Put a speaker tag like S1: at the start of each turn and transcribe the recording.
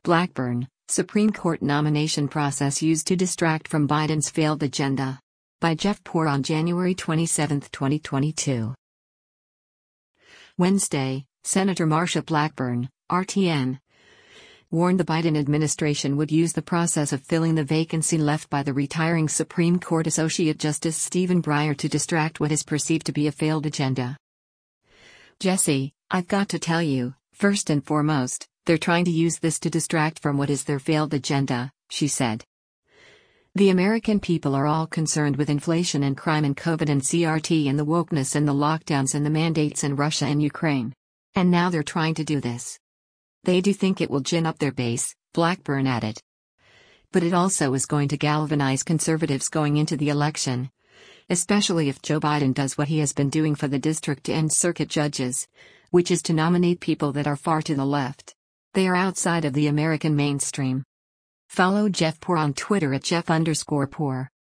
S1: Blackburn, Supreme Court nomination process used to distract from Biden's failed agenda. By Jeff Poor on January 27, 2022. Wednesday, Senator Marsha Blackburn, RTN, warned the Biden administration would use the process of filling the vacancy left by the retiring Supreme Court Associate Justice Stephen Breyer to distract what is perceived to be a failed agenda. "Jesse, I've got to tell you, first and foremost, they're trying to use this to distract from what is their failed agenda," she said. "The American people are all concerned with inflation and crime and COVID and CRT and the wokeness and the lockdowns and the mandates and Russia and Ukraine. And now they're trying to do this. They do think it will gin up their base," Blackburn added. "But it also is going to galvanize conservatives going into the election. Especially if Joe Biden does what he has been doing for the district and circuit judges, which is to nominate people that are far to the left. They are outside of the American mainstream." Follow Jeff Poor on Twitter at Jeff_Poor.